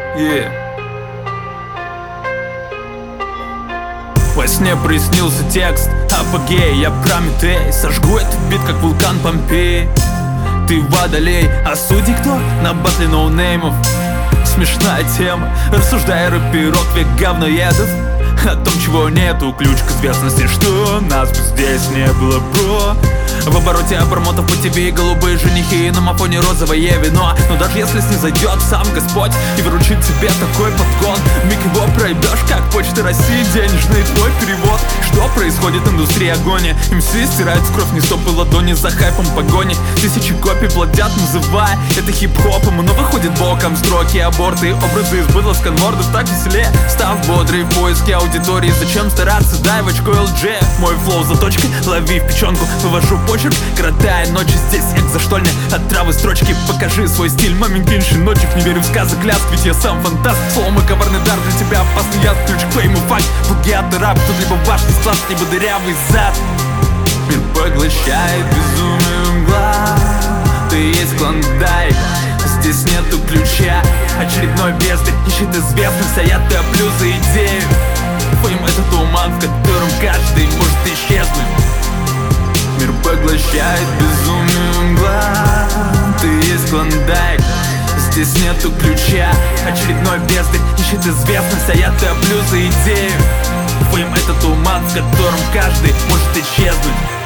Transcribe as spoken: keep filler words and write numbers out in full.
Yeah. Во сне приснился текст апогей, я Прометей. Сожгу этот бит, как вулкан Помпеи. Ты водолей, а судьи кто? На батле ноунеймов. Смешная тема, рассуждая рэперок, век говноедов. О том, чего нету, ключ к известности, что нас бы здесь не было, бро. В обороте обормотов по тебе и голубые женихи, и на мафоне розовое вино. Но даже если снизойдет сам Господь и вручит тебе такой подгон, миг его проебешь, как Почта России, денежный твой перевод. Что происходит? Индустрия агония. эм си стирает в кровь не стопы ладони за хайпом погони. Тысячи копий плодят, называя это хип-хопом, но выходит боком строки, аборты, образы из быдла сканвордов. Так веселее, став бодрый в поиске аудитории. Зачем стараться? Дай в очко эл джи. Мой флоу заточкой, лови в печенку, вывожу почерк, коротая ночи здесь экзоштольня. От травы строчки, покажи свой стиль, маменькинши ночек. Не верю в сказок, клятв, ведь я сам фантаст. Словом и коварный дар для тебя опасный яд. Ключ к фейму, факт, плагиатный рап. Тут либо важный склад, либо дырявый зад. Мир поглощает безумие мгла. Ты есть клондайк, здесь нету ключа. Очередной бездарь ищет известность, а я топлю за идею. Фейм — это туман, в котором каждый может исчезнуть. Мир поглощает безумие мгла. Ты есть клондайк, здесь нету ключа. Очередной бездарь ищет известность, а я топлю за идею. Фейм — это туман, в котором каждый может исчезнуть.